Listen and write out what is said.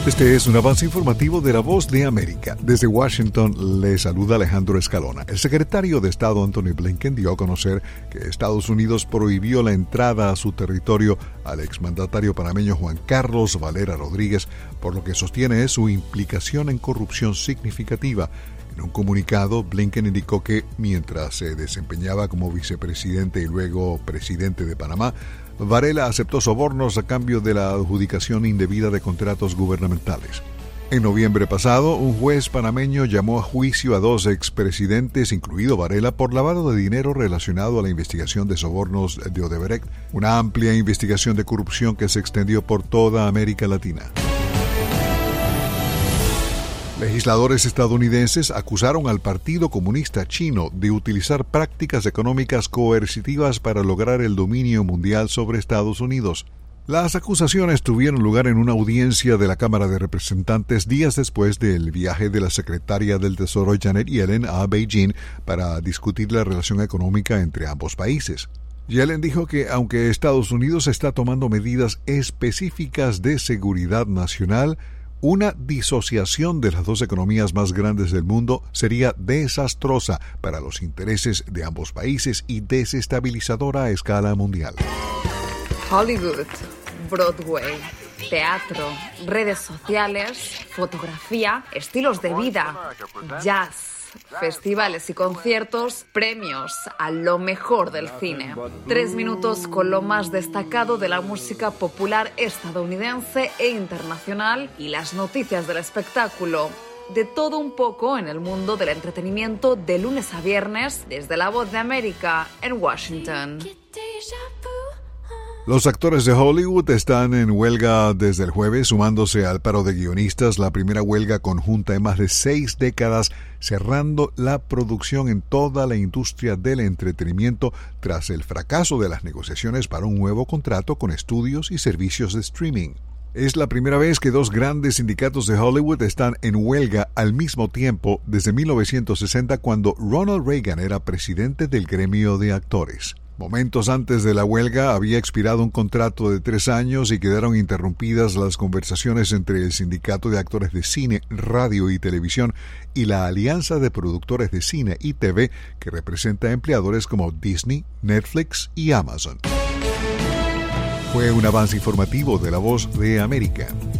Este es un avance informativo de La Voz de América. Desde Washington le saluda Alejandro Escalona. El secretario de Estado Antony Blinken dio a conocer que Estados Unidos prohibió la entrada a su territorio al exmandatario panameño Juan Carlos Valera Rodríguez, por lo que sostiene su implicación en corrupción significativa. En un comunicado, Blinken indicó que mientras se desempeñaba como vicepresidente y luego presidente de Panamá, Varela aceptó sobornos a cambio de la adjudicación indebida de contratos gubernamentales. En noviembre pasado, un juez panameño llamó a juicio a 2 expresidentes, incluido Varela, por lavado de dinero relacionado a la investigación de sobornos de Odebrecht, una amplia investigación de corrupción que se extendió por toda América Latina. Legisladores estadounidenses acusaron al Partido Comunista Chino de utilizar prácticas económicas coercitivas para lograr el dominio mundial sobre Estados Unidos. Las acusaciones tuvieron lugar en una audiencia de la Cámara de Representantes días después del viaje de la secretaria del Tesoro Janet Yellen a Beijing para discutir la relación económica entre ambos países. Yellen dijo que aunque Estados Unidos está tomando medidas específicas de seguridad nacional, una disociación de las dos economías más grandes del mundo sería desastrosa para los intereses de ambos países y desestabilizadora a escala mundial. Hollywood, Broadway, teatro, redes sociales, fotografía, estilos de vida, jazz, festivales y conciertos, premios a lo mejor del cine. 3 minutos con lo más destacado de la música popular estadounidense e internacional y las noticias del espectáculo. De todo un poco en el mundo del entretenimiento de lunes a viernes desde La Voz de América en Washington. Los actores de Hollywood están en huelga desde el jueves, sumándose al paro de guionistas, la primera huelga conjunta en más de 6 décadas, cerrando la producción en toda la industria del entretenimiento tras el fracaso de las negociaciones para un nuevo contrato con estudios y servicios de streaming. Es la primera vez que 2 grandes sindicatos de Hollywood están en huelga al mismo tiempo desde 1960, cuando Ronald Reagan era presidente del gremio de actores. Momentos antes de la huelga había expirado un contrato de 3 años y quedaron interrumpidas las conversaciones entre el Sindicato de Actores de Cine, Radio y Televisión y la Alianza de Productores de Cine y TV, que representa a empleadores como Disney, Netflix y Amazon. Fue un avance informativo de La Voz de América.